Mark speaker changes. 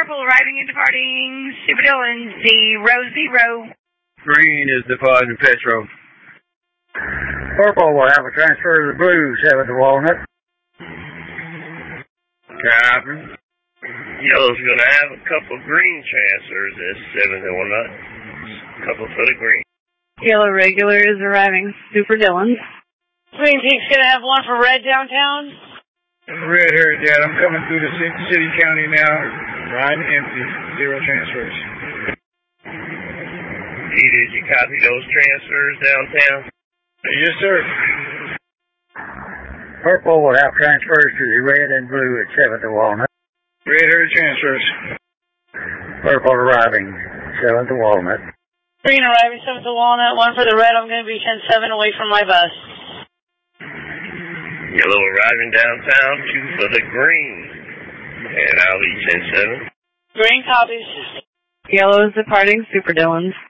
Speaker 1: Purple arriving and departing. Super Dylan, 00.
Speaker 2: Green is departing Petro.
Speaker 3: Purple will have a transfer to the blue, 7 to Walnut.
Speaker 2: Copy.
Speaker 4: Yellow's going to have a couple green transfers at 7 to Walnut. A couple for the green.
Speaker 5: Yellow regular is arriving. Super Dylan.
Speaker 6: Green Peak's going to have one for red downtown.
Speaker 2: Red here, Dad. I'm coming through the city county now. Riding empty. 0 transfers.
Speaker 4: Did you copy those transfers downtown?
Speaker 2: Yes, sir.
Speaker 3: Purple will have transfers to the red and blue at 7 to Walnut.
Speaker 2: Red here transfers.
Speaker 3: Purple arriving, 7 to Walnut.
Speaker 6: Green arriving, 7 to Walnut. One for the red. I'm going to be 10-7 away from my bus.
Speaker 4: Yellow arriving downtown, 2 for the green. And I'll be 10-7.
Speaker 6: Green copies.
Speaker 5: Yellow is departing. Super Dylan.